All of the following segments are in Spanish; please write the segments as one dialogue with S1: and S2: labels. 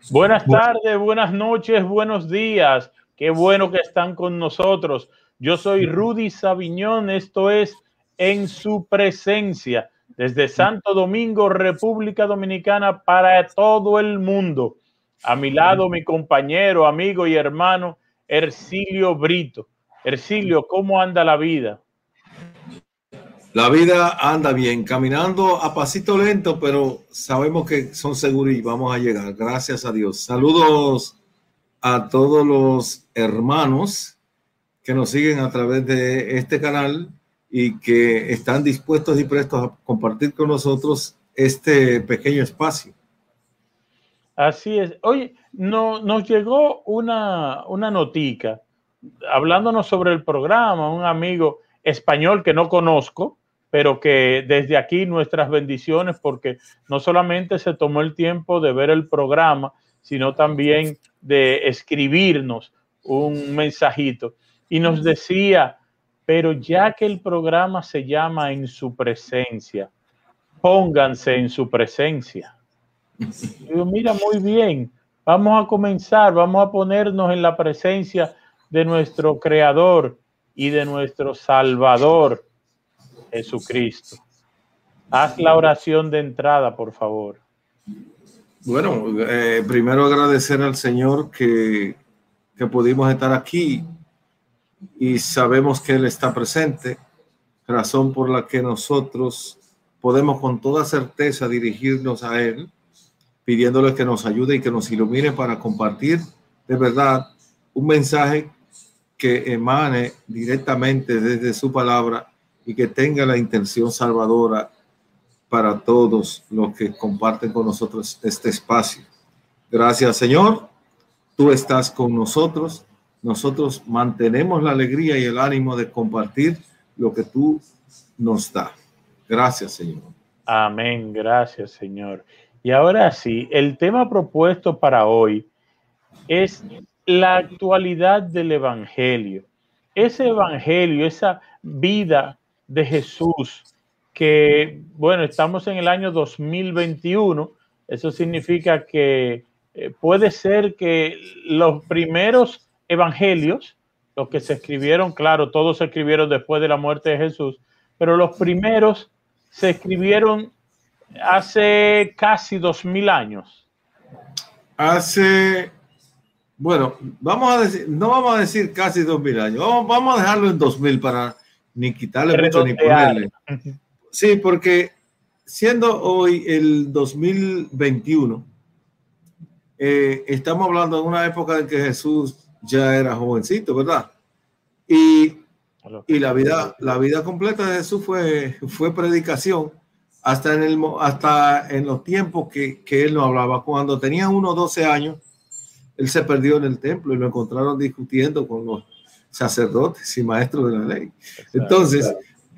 S1: Buenas tardes, buenas noches, buenos días. Qué bueno que están con nosotros. Yo soy Rudy Saviñón. Esto es En Su Presencia, desde Santo Domingo, República Dominicana, para todo el mundo. A mi lado, mi compañero, amigo y hermano, Hercilio Brito. Hercilio, ¿cómo anda la vida?
S2: La vida anda bien, caminando a pasito lento, pero sabemos que son seguros y vamos a llegar, gracias a Dios. Saludos a todos los hermanos que nos siguen a través de este canal y que están dispuestos y prestos a compartir con nosotros este pequeño espacio.
S1: Así es. Oye, nos llegó una notica hablándonos sobre el programa, un amigo español que no conozco, pero que desde aquí nuestras bendiciones, porque no solamente se tomó el tiempo de ver el programa, sino también de escribirnos un mensajito. Y nos decía, pero ya que el programa se llama En Su Presencia, pónganse en su presencia. Digo, mira, muy bien, vamos a comenzar, vamos a ponernos en la presencia de nuestro Creador y de nuestro Salvador, Jesucristo. Haz la oración de entrada, por favor.
S2: Bueno, primero agradecer al Señor que pudimos estar aquí y sabemos que Él está presente, razón por la que nosotros podemos con toda certeza dirigirnos a Él, pidiéndole que nos ayude y que nos ilumine para compartir de verdad un mensaje que emane directamente desde su palabra y que tenga la intención salvadora para todos los que comparten con nosotros este espacio. Gracias, Señor. Tú estás con nosotros. Nosotros mantenemos la alegría y el ánimo de compartir lo que tú nos das. Gracias, Señor.
S1: Amén. Gracias, Señor. Y ahora sí, el tema propuesto para hoy es la actualidad del Evangelio. Ese Evangelio, esa vida de Jesús que, bueno, estamos en el año 2021. Eso significa que puede ser que los primeros evangelios, los que se escribieron, claro, todos se escribieron después de la muerte de Jesús, pero los primeros se escribieron hace casi 2000 años.
S2: Bueno, vamos a decir, no vamos a decir casi 2000 años, vamos a dejarlo en 2000 para ni quitarle mucho ni ponerle. Sí, porque siendo hoy el 2021, estamos hablando de una época en que Jesús ya era jovencito, ¿verdad? Y la vida completa de Jesús fue predicación hasta en los tiempos que él no hablaba. Cuando tenía unos 12 años, él se perdió en el templo y lo encontraron discutiendo con los sacerdotes y maestros de la ley. Entonces,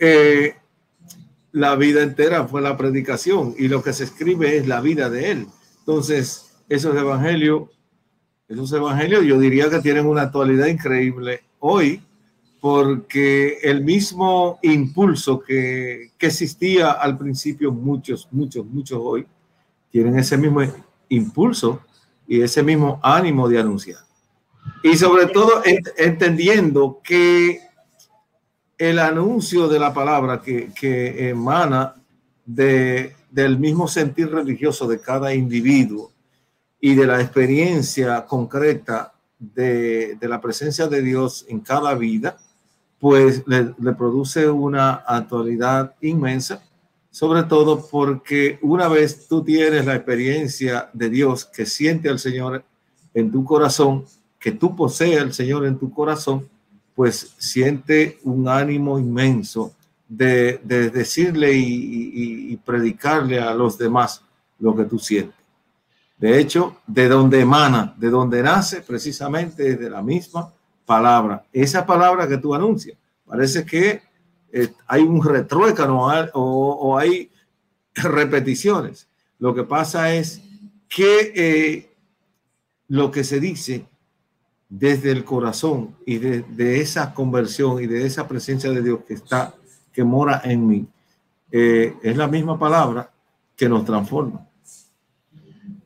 S2: la vida entera fue la predicación y lo que se escribe es la vida de él. Entonces, esos evangelios yo diría que tienen una actualidad increíble hoy, porque el mismo impulso que existía al principio, muchos hoy tienen ese mismo impulso y ese mismo ánimo de anunciar. Y sobre todo entendiendo que el anuncio de la palabra que emana del mismo sentir religioso de cada individuo y de la experiencia concreta de la presencia de Dios en cada vida, pues le produce una actualidad inmensa, sobre todo porque una vez tú tienes la experiencia de Dios, que siente al Señor en tu corazón, que tú posees al Señor en tu corazón, pues siente un ánimo inmenso de decirle y predicarle a los demás lo que tú sientes. De hecho, de donde emana, de donde nace, precisamente es de la misma palabra. Esa palabra que tú anuncias, parece que hay un retruécano o hay repeticiones. Lo que pasa es que lo que se dice desde el corazón y de esa conversión y de esa presencia de Dios que mora en mí, es la misma palabra que nos transforma.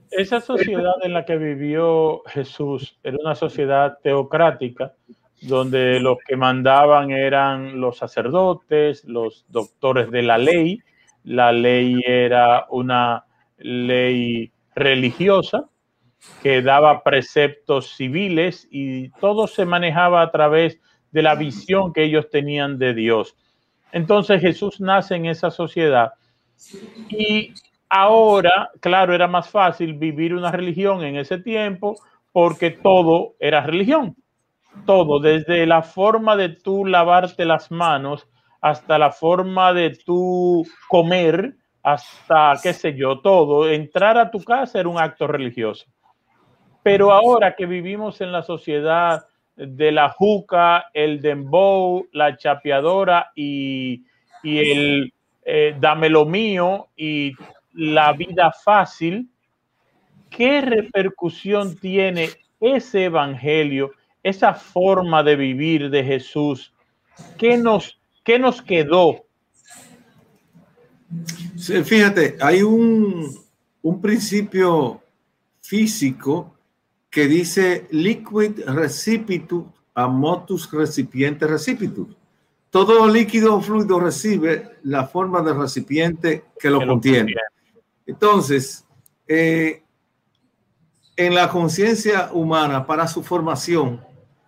S1: Esa sociedad en la que vivió Jesús era una sociedad teocrática, donde los que mandaban eran los sacerdotes, los doctores de la ley. La ley era una ley religiosa que daba preceptos civiles y todo se manejaba a través de la visión que ellos tenían de Dios. Entonces Jesús nace en esa sociedad y ahora, claro, era más fácil vivir una religión en ese tiempo porque todo era religión. Todo, desde la forma de tú lavarte las manos hasta la forma de tú comer, hasta qué sé yo, todo. Entrar a tu casa era un acto religioso. Pero ahora que vivimos en la sociedad de la juca, el dembow, la chapeadora y el dame lo mío y la vida fácil, ¿qué repercusión tiene ese evangelio, esa forma de vivir de Jesús? ¿Qué nos quedó?
S2: Sí, fíjate, hay un principio físico que dice liquid recipitur a motus recipiente recipitur. Todo líquido o fluido recibe la forma del recipiente que lo contiene. Entonces, en la conciencia humana, para su formación,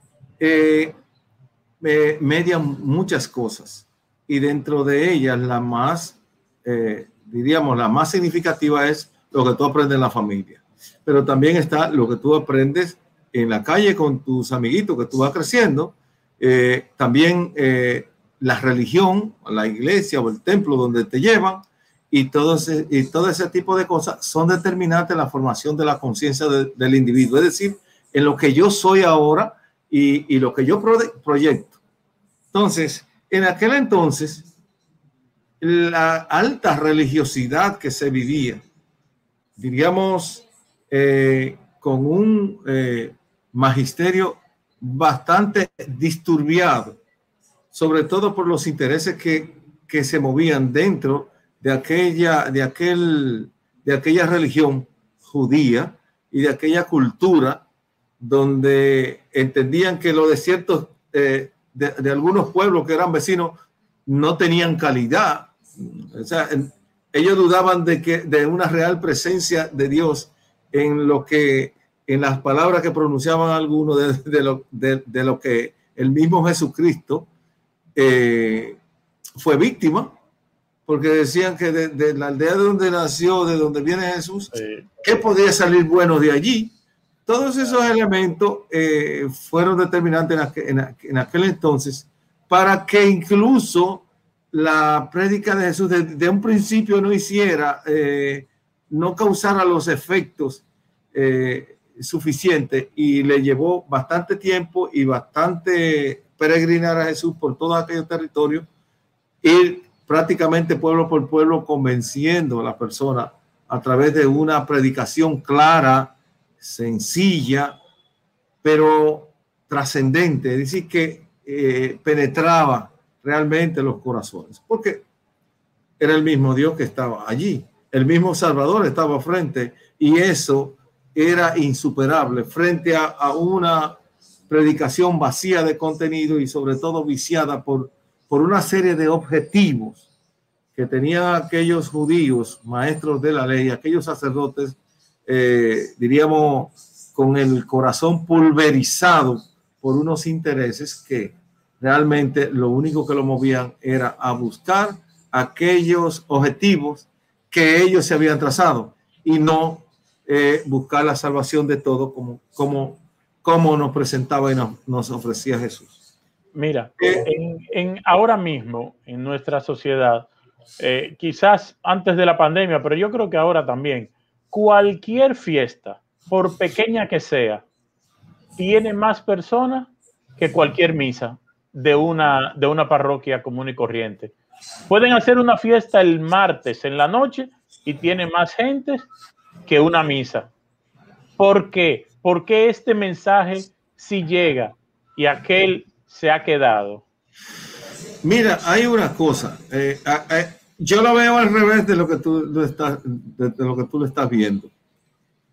S2: median muchas cosas. Y dentro de ellas, la más, diríamos, la más significativa es lo que tú aprendes en la familia. Pero también está lo que tú aprendes en la calle con tus amiguitos que tú vas creciendo. También la religión, la iglesia o el templo donde te llevan, y todo ese tipo de cosas son determinantes en la formación de la conciencia del individuo. Es decir, en lo que yo soy ahora y lo que yo proyecto. Entonces, en aquel entonces, la alta religiosidad que se vivía, diríamos, con un magisterio bastante disturbiado, sobre todo por los intereses que se movían dentro de aquella religión judía y de aquella cultura donde entendían que los desiertos de algunos pueblos que eran vecinos no tenían calidad. O sea, ellos dudaban de una real presencia de Dios en las palabras que pronunciaban algunos de lo que el mismo Jesucristo fue víctima, porque decían que de la aldea de donde nació, de donde viene Jesús, ¿qué podía salir bueno de allí? Todos esos elementos fueron determinantes en aquel entonces para que incluso la prédica de Jesús de un principio no causara los efectos suficientes, y le llevó bastante tiempo y bastante peregrinar a Jesús por todo aquel territorio, ir prácticamente pueblo por pueblo convenciendo a la persona a través de una predicación clara, sencilla, pero trascendente, es decir, que penetraba realmente los corazones, porque era el mismo Dios que estaba allí, el mismo Salvador estaba frente, y eso era insuperable frente a una predicación vacía de contenido y sobre todo viciada por una serie de objetivos que tenían aquellos judíos, maestros de la ley, aquellos sacerdotes, diríamos, con el corazón pulverizado por unos intereses que realmente lo único que lo movían era a buscar aquellos objetivos que ellos se habían trazado, y no buscar la salvación de todo como nos presentaba y nos ofrecía Jesús.
S1: Mira, ahora mismo en nuestra sociedad, quizás antes de la pandemia, pero yo creo que ahora también, cualquier fiesta, por pequeña que sea, tiene más personas que cualquier misa de una parroquia común y corriente. Pueden hacer una fiesta el martes en la noche y tiene más gente que una misa. ¿Por qué? Porque este mensaje sí llega y aquel se ha quedado.
S2: Mira, hay una cosa. Yo lo veo al revés de lo que tú lo estás viendo.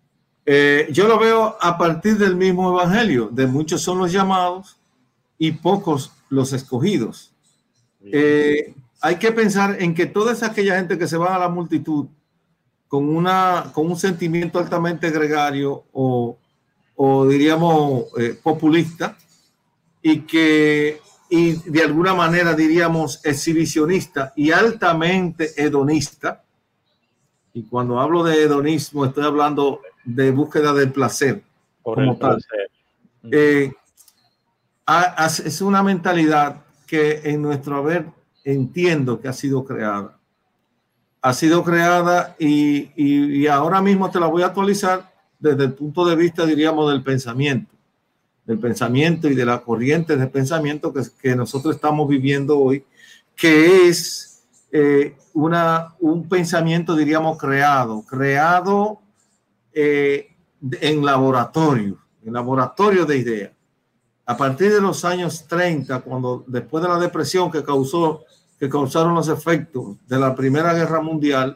S2: Yo lo veo a partir del mismo evangelio, de muchos son los llamados y pocos los escogidos. Hay que pensar en que toda esa aquella gente que se va a la multitud con un sentimiento altamente gregario o diríamos populista, y de alguna manera diríamos exhibicionista y altamente hedonista. Y cuando hablo de hedonismo estoy hablando de búsqueda del placer como tal. Es una mentalidad que en nuestro haber entiendo que ha sido creada. Ha sido creada y ahora mismo te la voy a actualizar desde el punto de vista, diríamos, del pensamiento y de la corriente de pensamiento que nosotros estamos viviendo hoy, que es un pensamiento, diríamos, creado en laboratorio de ideas. A partir de los años 30, cuando después de la depresión que causaron los efectos de la Primera Guerra Mundial,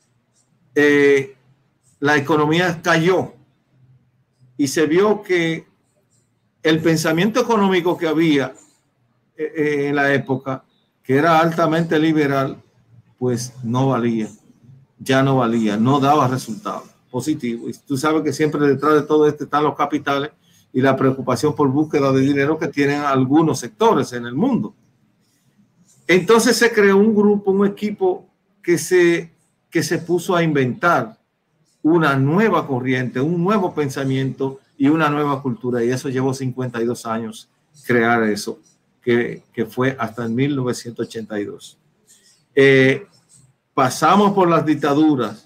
S2: la economía cayó y se vio que el pensamiento económico que había en la época, que era altamente liberal, pues no valía, no daba resultados positivos. Y tú sabes que siempre detrás de todo esto están los capitales y la preocupación por búsqueda de dinero que tienen algunos sectores en el mundo. Entonces se creó un equipo que se puso a inventar una nueva corriente, un nuevo pensamiento y una nueva cultura. Y eso llevó 52 años crear eso, que fue hasta en 1982. Pasamos por las dictaduras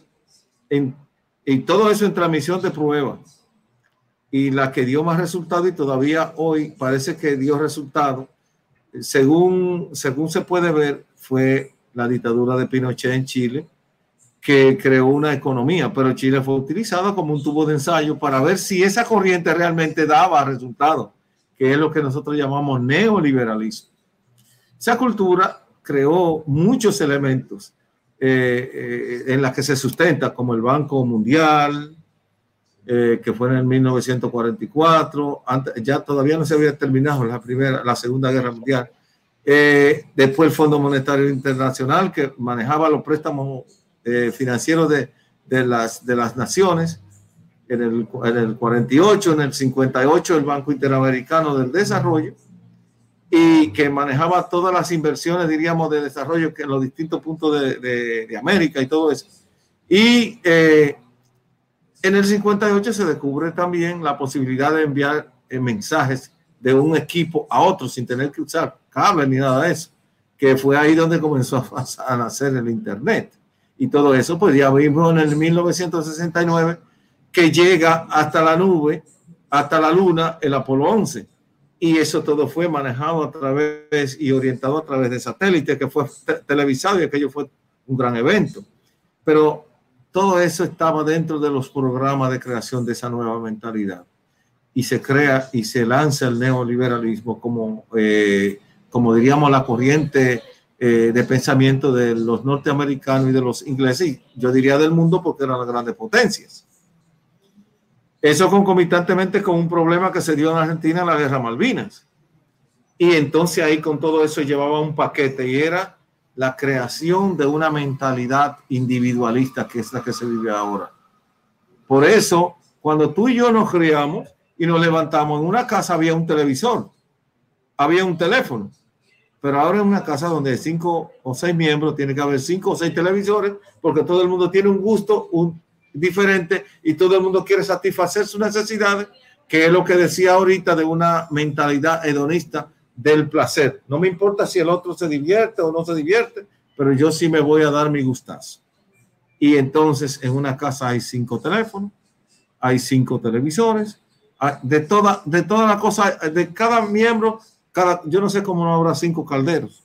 S2: y todo eso en transmisión de pruebas. Y la que dio más resultado y todavía hoy parece que dio resultado, según se puede ver, fue la dictadura de Pinochet en Chile, que creó una economía, pero Chile fue utilizado como un tubo de ensayo para ver si esa corriente realmente daba resultados, que es lo que nosotros llamamos neoliberalismo. Esa cultura creó muchos elementos en las que se sustenta, como el Banco Mundial, que fue en el 1944, ya todavía no se había terminado la Segunda Guerra Mundial. Después el Fondo Monetario Internacional, que manejaba los préstamos financieros de las naciones. En el 48, en el 58 el Banco Interamericano del Desarrollo, y que manejaba todas las inversiones, diríamos, de desarrollo que en los distintos puntos de América y todo eso. Y en el 58 se descubre también la posibilidad de enviar mensajes de un equipo a otro sin tener que usar cables ni nada de eso, que fue ahí donde comenzó a nacer el Internet. Y todo eso, pues ya vimos en el 1969 que llega hasta la nube, hasta la luna, el Apolo 11. Y eso todo fue manejado a través y orientado a través de satélite, que fue televisado, y aquello fue un gran evento. Pero todo eso estaba dentro de los programas de creación de esa nueva mentalidad. Y se crea y se lanza el neoliberalismo como diríamos, la corriente de pensamiento de los norteamericanos y de los ingleses, y yo diría del mundo, porque eran las grandes potencias. Eso concomitantemente con un problema que se dio en Argentina, la Guerra Malvinas. Y entonces ahí con todo eso llevaba un paquete, y era la creación de una mentalidad individualista, que es la que se vive ahora. Por eso, cuando tú y yo nos criamos y nos levantamos, en una casa había un televisor, había un teléfono, pero ahora en una casa donde hay 5 o 6 miembros, tiene que haber 5 o 6 televisores, porque todo el mundo tiene un gusto diferente y todo el mundo quiere satisfacer sus necesidades, que es lo que decía ahorita de una mentalidad hedonista del placer. No me importa si el otro se divierte o no se divierte, pero yo sí me voy a dar mi gustazo. Y entonces en una casa hay 5 teléfonos, hay 5 televisores, de toda la cosa, de cada miembro, yo no sé cómo no habrá 5 calderos,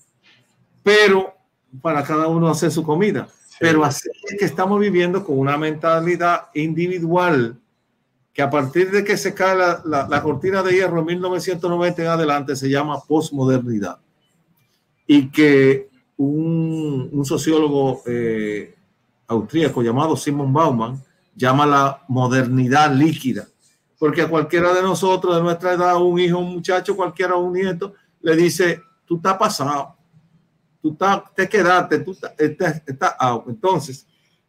S2: pero para cada uno hacer su comida. Sí. Pero así es que estamos viviendo con una mentalidad individual, que a partir de que se cae la cortina de hierro en 1990 en adelante se llama posmodernidad, y que un sociólogo austríaco llamado Simon Bauman llama la modernidad líquida. Porque a cualquiera de nosotros, de nuestra edad, un hijo, un muchacho, cualquiera, un nieto, le dice, tú estás pasado, te quedaste, tú estás out. Entonces,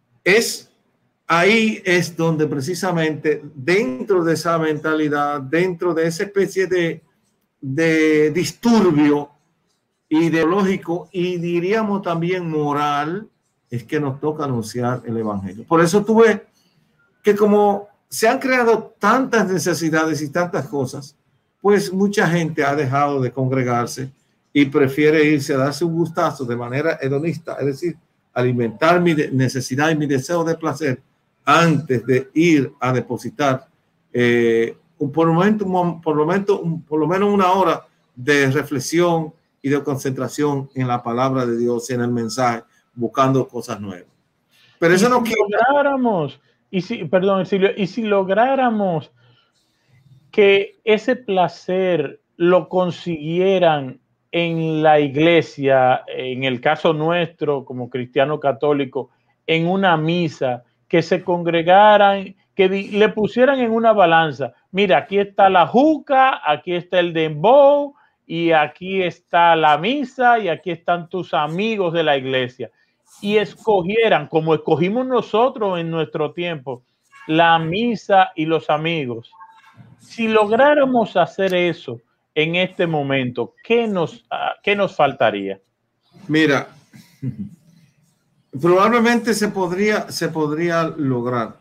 S2: ahí es donde precisamente dentro de esa mentalidad, dentro de esa especie de disturbio ideológico y diríamos también moral, es que nos toca anunciar el evangelio. Por eso tú ves que como se han creado tantas necesidades y tantas cosas, pues mucha gente ha dejado de congregarse y prefiere irse a darse un gustazo de manera hedonista, es decir, alimentar mi necesidad y mi deseo de placer antes de ir a depositar por lo menos una hora de reflexión y de concentración en la palabra de Dios y en el mensaje, buscando cosas nuevas. Pero eso no
S1: lográramos, perdón, Silvio, y si lográramos que ese placer lo consiguieran en la iglesia, en el caso nuestro como cristiano católico, en una misa, que se congregaran, que le pusieran en una balanza, mira, aquí está la juca, aquí está el dembow, y aquí está la misa, y aquí están tus amigos de la iglesia, y escogieran, como escogimos nosotros en nuestro tiempo, la misa y los amigos. Si lográramos hacer eso en este momento, ¿qué nos faltaría?
S2: Mira, probablemente se podría lograr,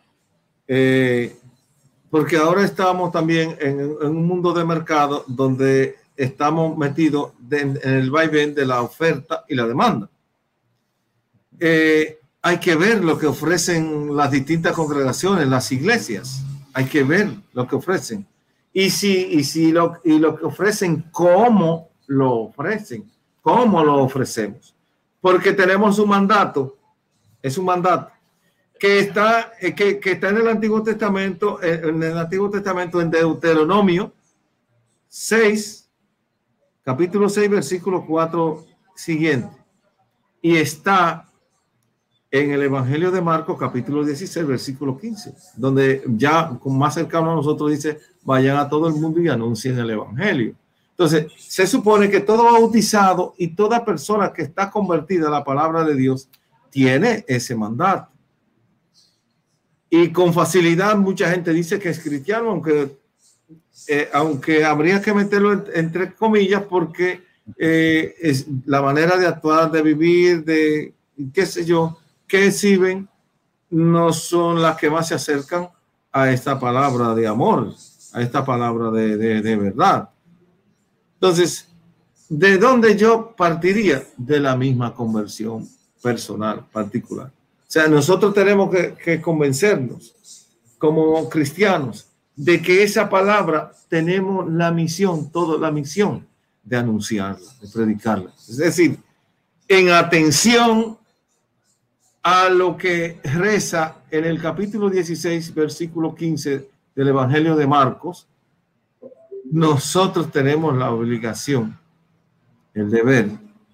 S2: porque ahora estamos también en un mundo de mercado donde estamos metidos en el vaivén de la oferta y la demanda. Hay que ver lo que ofrecen las distintas congregaciones, las iglesias. Hay que ver lo que ofrecen. Y lo que ofrecen, cómo lo ofrecen, cómo lo ofrecemos. Porque tenemos un mandato, es un mandato que está en el Antiguo Testamento, en Deuteronomio 6, capítulo 6, versículo 4 siguiente. Y está en el Evangelio de Marcos, capítulo 16, versículo 15, donde ya más cercano a nosotros dice, vayan a todo el mundo y anuncien el Evangelio. Entonces, se supone que todo bautizado y toda persona que está convertida a la palabra de Dios tiene ese mandato. Y con facilidad mucha gente dice que es cristiano, aunque habría que meterlo entre comillas, porque es la manera de actuar, de vivir, de qué sé yo, que exhiben, no son las que más se acercan a esta palabra de amor, a esta palabra de verdad. Entonces, ¿de dónde yo partiría? De la misma conversión personal, particular. O sea, nosotros tenemos que convencernos como cristianos de que esa palabra tenemos la misión, toda la misión de anunciarla, de predicarla. Es decir, en atención a lo que reza en el capítulo 16, versículo 15 del Evangelio de Marcos, nosotros tenemos la obligación, el deber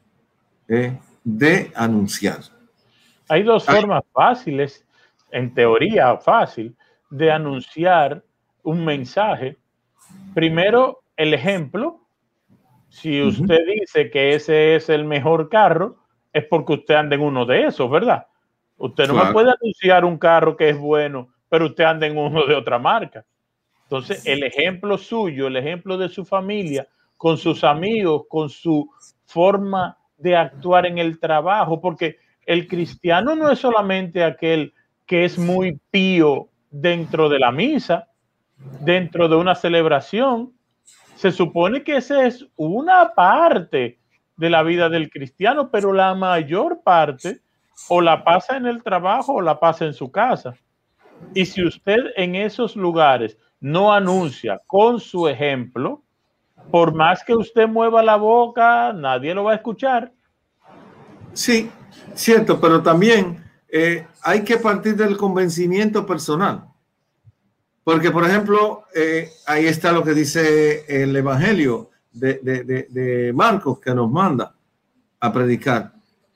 S2: de anunciar.
S1: Hay dos formas fáciles, en teoría fácil, de anunciar un mensaje. Primero, el ejemplo. Si usted dice que ese es el mejor carro, es porque usted anda en uno de esos, ¿verdad? Usted no me puede anunciar un carro que es bueno, pero usted anda en uno de otra marca. Entonces, el ejemplo suyo, el ejemplo de su familia, con sus amigos, con su forma de actuar en el trabajo, porque el cristiano no es solamente aquel que es muy pío dentro de la misa, dentro de una celebración. Se supone que esa es una parte de la vida del cristiano, pero la mayor parte o la pasa en el trabajo o la pasa en su casa. Y si usted en esos lugares no anuncia con su ejemplo, por más que usted mueva la boca, nadie lo va a escuchar.
S2: Sí, cierto, pero también hay que partir del convencimiento personal. Porque, por ejemplo, ahí está lo que dice el Evangelio de Marcos, que nos manda a predicar.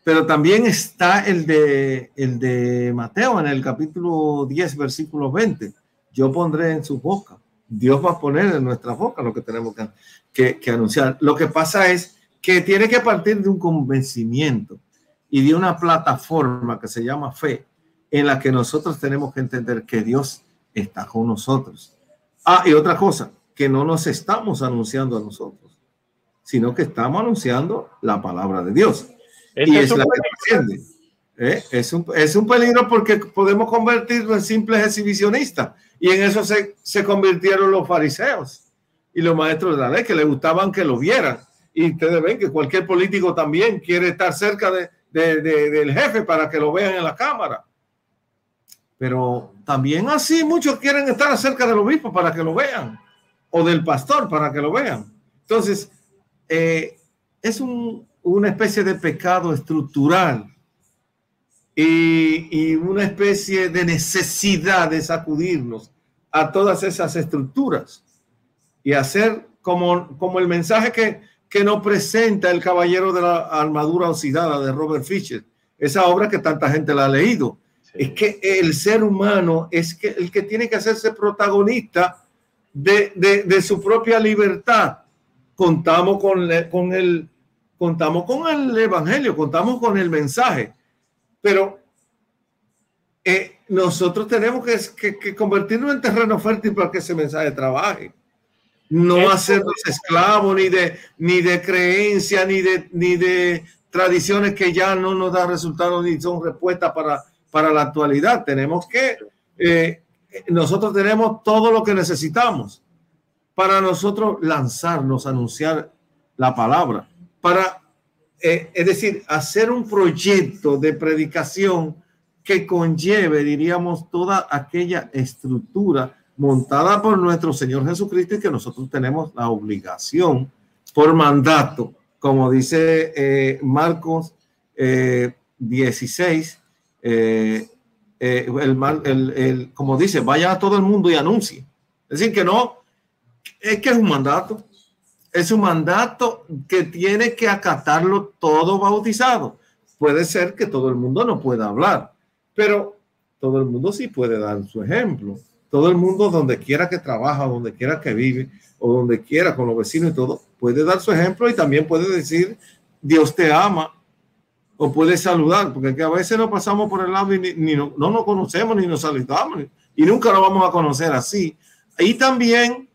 S2: Pero también está el de Mateo en el capítulo 10, versículo 20. Yo pondré en su boca. Dios va a poner en nuestra boca lo que tenemos que anunciar. Lo que pasa es que tiene que partir de un convencimiento y de una plataforma que se llama fe, en la que nosotros tenemos que entender que Dios está con nosotros. Y otra cosa, que no nos estamos anunciando a nosotros, sino que estamos anunciando la palabra de Dios. Y es la que trasciende. Es un peligro porque podemos convertirnos en simples exhibicionistas. Y en eso se convirtieron los fariseos y los maestros de la ley, que les gustaban que lo vieran. Y ustedes ven que cualquier político también quiere estar cerca del jefe para que lo vean en la cámara. Pero también así muchos quieren estar cerca del obispo para que lo vean, o del pastor para que lo vean. Entonces, es una especie de pecado estructural y una especie de necesidad de sacudirnos a todas esas estructuras y hacer como el mensaje que nos presenta El Caballero de la Armadura Oxidada de Robert Fisher, esa obra que tanta gente la ha leído. Sí. Es que el ser humano es el que tiene que hacerse protagonista de su propia libertad. Contamos con el evangelio, contamos con el mensaje, pero nosotros tenemos que convertirnos en terreno fértil para que ese mensaje trabaje. No hacernos esclavos ni de creencias, ni de tradiciones que ya no nos dan resultados ni son respuestas para la actualidad. Nosotros tenemos todo lo que necesitamos para nosotros lanzarnos, anunciar la palabra, es decir, hacer un proyecto de predicación que conlleve, diríamos, toda aquella estructura montada por nuestro Señor Jesucristo y que nosotros tenemos la obligación por mandato, como dice Marcos 16, como dice, vayan a todo el mundo y anuncien. Es decir, que no, es que es un mandato. Es un mandato que tiene que acatarlo todo bautizado. Puede ser que todo el mundo no pueda hablar, pero todo el mundo sí puede dar su ejemplo. Todo el mundo, donde quiera que trabaja, donde quiera que vive, o donde quiera con los vecinos y todo, puede dar su ejemplo y también puede decir, Dios te ama, o puede saludar, porque a veces nos pasamos por el lado y no nos conocemos ni nos saludamos, y nunca lo vamos a conocer así. Y también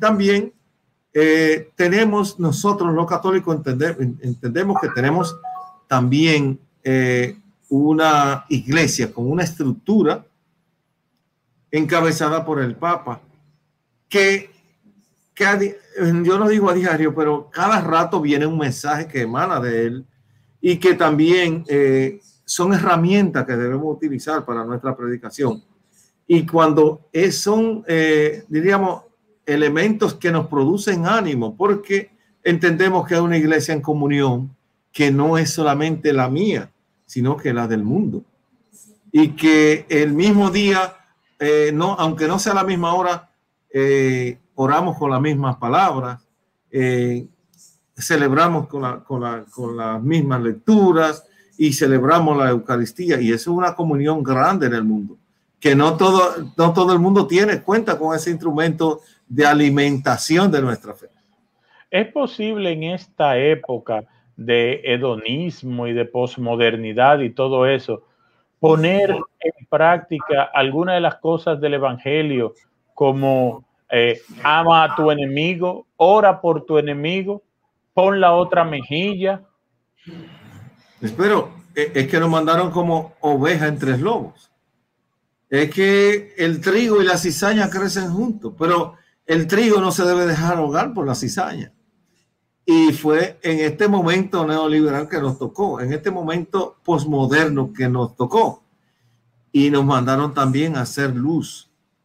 S2: tenemos nosotros los católicos, entendemos que tenemos también una iglesia con una estructura encabezada por el Papa, que yo no digo a diario, pero cada rato viene un mensaje que emana de él y que también son herramientas que debemos utilizar para nuestra predicación. Y cuando son, diríamos, elementos que nos producen ánimo, porque entendemos que es una iglesia en comunión que no es solamente la mía, sino que la del mundo. Y que el mismo día, aunque no sea la misma hora, oramos con las mismas palabras, celebramos con las mismas lecturas y celebramos la Eucaristía. Y eso es una comunión grande en el mundo, que no todo el mundo cuenta con ese instrumento de alimentación de nuestra fe.
S1: ¿Es posible en esta época de hedonismo y de posmodernidad y todo eso, poner en práctica alguna de las cosas del evangelio, como ama a tu enemigo, ora por tu enemigo, pon la otra mejilla?
S2: Espero, es que nos mandaron como oveja entre lobos. Es que el trigo y la cizaña crecen juntos, pero el trigo no se debe dejar ahogar por la cizaña. Y fue en este momento neoliberal que nos tocó, en este momento posmoderno que nos tocó. Y nos mandaron también a hacer luz.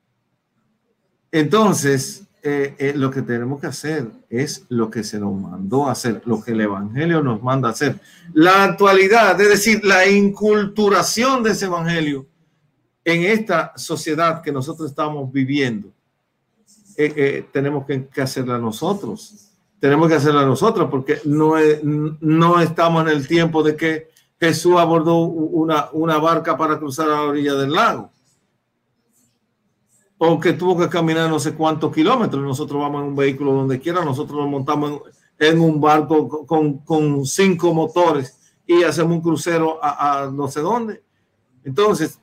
S2: Entonces, lo que tenemos que hacer es lo que se nos mandó a hacer, lo que el evangelio nos manda a hacer. La actualidad, es decir, la inculturación de ese evangelio en esta sociedad que nosotros estamos viviendo, tenemos que hacerla nosotros. Tenemos que hacerla nosotros porque no estamos en el tiempo de que Jesús abordó una barca para cruzar a la orilla del lago, o que tuvo que caminar no sé cuántos kilómetros. Nosotros vamos en un vehículo donde quiera, nosotros nos montamos en un barco con 5 motores y hacemos un crucero a no sé dónde. Entonces,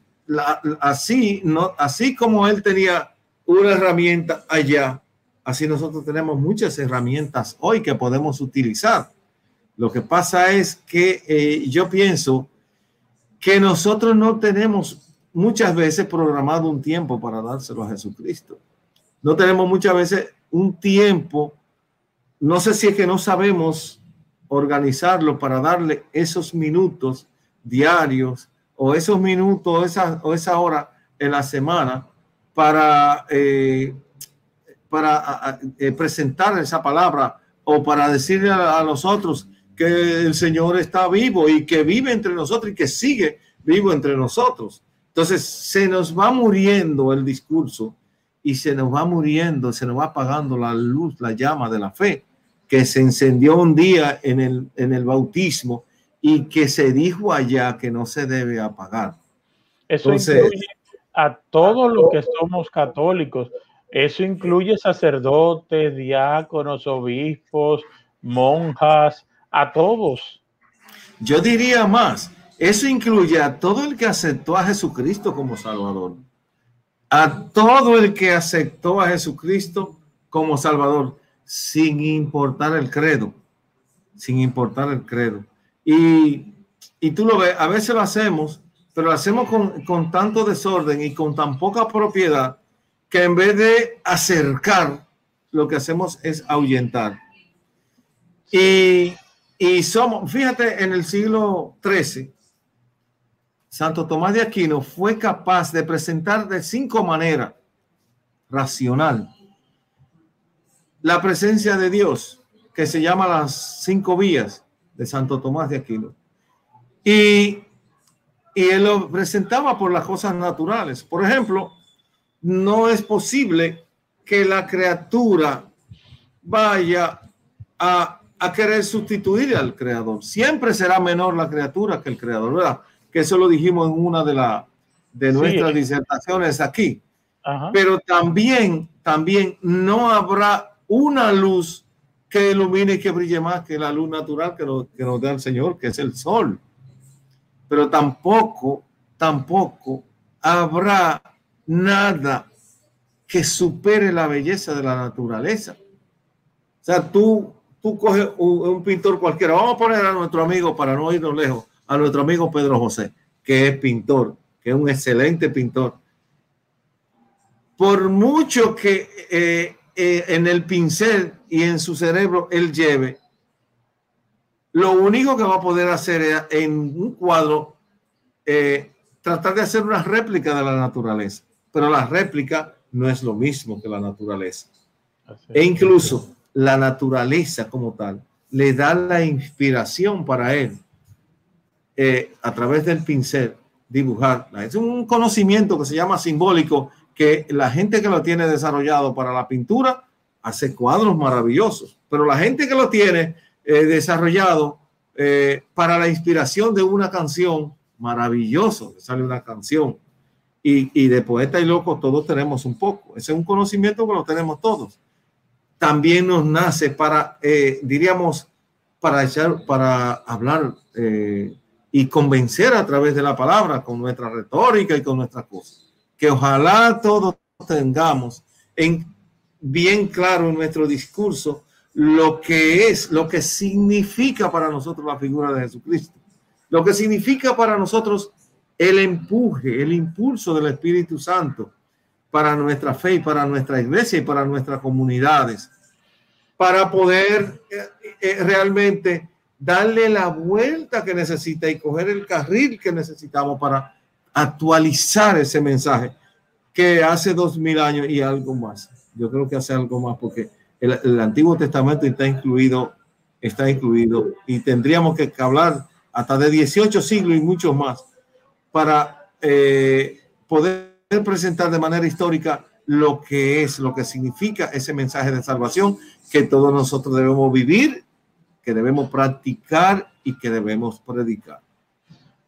S2: así como él tenía una herramienta allá, así nosotros tenemos muchas herramientas hoy que podemos utilizar. Lo que pasa es que yo pienso que nosotros no tenemos muchas veces programado un tiempo para dárselo a Jesucristo. No tenemos muchas veces un tiempo, no sé si es que no sabemos organizarlo para darle esos minutos diarios o esos minutos o esa hora en la semana para presentar esa palabra o para decirle a los otros que el Señor está vivo y que vive entre nosotros y que sigue vivo entre nosotros. Entonces se nos va muriendo el discurso y se nos va muriendo, se nos va apagando la luz, la llama de la fe que se encendió un día en el bautismo y que se dijo allá que no se debe apagar.
S1: Eso incluye a todos los que somos católicos. Eso incluye sacerdotes, diáconos, obispos, monjas, a todos.
S2: Yo diría más, eso incluye a todo el que aceptó a Jesucristo como Salvador. A todo el que aceptó a Jesucristo como Salvador, sin importar el credo. Sin importar el credo. Y tú lo ves, a veces lo hacemos, pero lo hacemos con tanto desorden y con tan poca propiedad que en vez de acercar, lo que hacemos es ahuyentar. Y somos, fíjate, en el siglo XIII, Santo Tomás de Aquino fue capaz de presentar de 5 maneras racional la presencia de Dios, que se llama las 5 vías de Santo Tomás de Aquino. Y él lo presentaba por las cosas naturales. Por ejemplo, no es posible que la criatura vaya a querer sustituir al creador. Siempre será menor la criatura que el creador, ¿verdad? Que eso lo dijimos en una de nuestras disertaciones aquí.
S1: Ajá.
S2: Pero también no habrá una luz que ilumine y que brille más que la luz natural que nos da el Señor, que es el sol. Pero tampoco habrá nada que supere la belleza de la naturaleza. O sea, tú coges un pintor cualquiera. Vamos a poner a nuestro amigo, para no irnos lejos, a nuestro amigo Pedro José, que es pintor, que es un excelente pintor. Por mucho que en el pincel y en su cerebro él lleve, lo único que va a poder hacer es, en un cuadro, tratar de hacer una réplica de la naturaleza. Pero la réplica no es lo mismo que la naturaleza. E incluso la naturaleza como tal le da la inspiración para él, a través del pincel, dibujar. Es un conocimiento que se llama simbólico, que la gente que lo tiene desarrollado para la pintura hace cuadros maravillosos, pero la gente que lo tiene desarrollado para la inspiración de una canción, maravilloso, sale una canción. Y de poeta y loco todos tenemos un poco. Ese es un conocimiento que lo tenemos todos. También nos nace para, diríamos, para hablar y convencer a través de la palabra, con nuestra retórica y con nuestras cosas. Que ojalá todos tengamos bien claro en nuestro discurso lo que significa para nosotros la figura de Jesucristo, lo que significa para nosotros el empuje, el impulso del Espíritu Santo para nuestra fe y para nuestra iglesia y para nuestras comunidades, para poder realmente darle la vuelta que necesita y coger el carril que necesitamos para actualizar ese mensaje que hace 2000 años y algo más. Yo creo que hace algo más, porque el Antiguo Testamento está incluido y tendríamos que hablar hasta de 18 siglos y muchos más para poder presentar de manera histórica lo que significa ese mensaje de salvación que todos nosotros debemos vivir, que debemos practicar y que debemos predicar.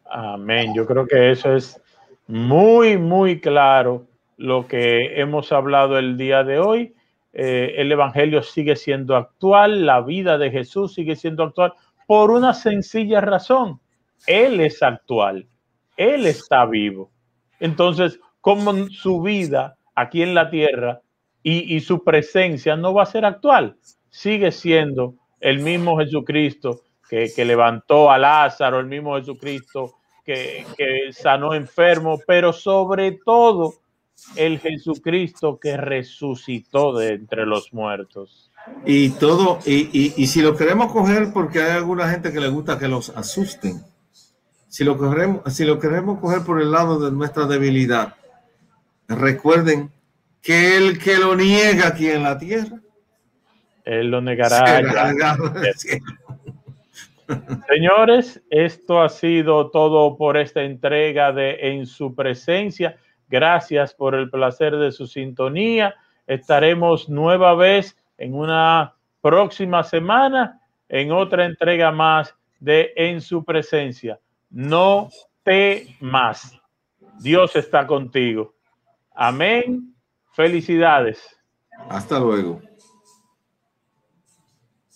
S1: Amén. Yo creo que eso es muy, muy claro lo que hemos hablado el día de hoy. El Evangelio sigue siendo actual, la vida de Jesús sigue siendo actual por una sencilla razón. Él es actual, Él está vivo. Entonces, como su vida aquí en la tierra y su presencia no va a ser actual, sigue siendo el mismo Jesucristo que levantó a Lázaro, el mismo Jesucristo que sanó enfermos, pero sobre todo el Jesucristo que resucitó de entre los muertos.
S2: Y todo, y si lo queremos coger, porque hay alguna gente que le gusta que los asusten, si lo queremos coger por el lado de nuestra debilidad, recuerden que el que lo niega aquí en la tierra,
S1: Él lo negará
S2: será
S1: allá.
S2: negado en el cielo.
S1: Señores, esto ha sido todo por esta entrega de En su presencia. Gracias por el placer de su sintonía. Estaremos nueva vez en una próxima semana en otra entrega más de En su presencia. No temas. Dios está contigo. Amén. Felicidades.
S2: Hasta luego.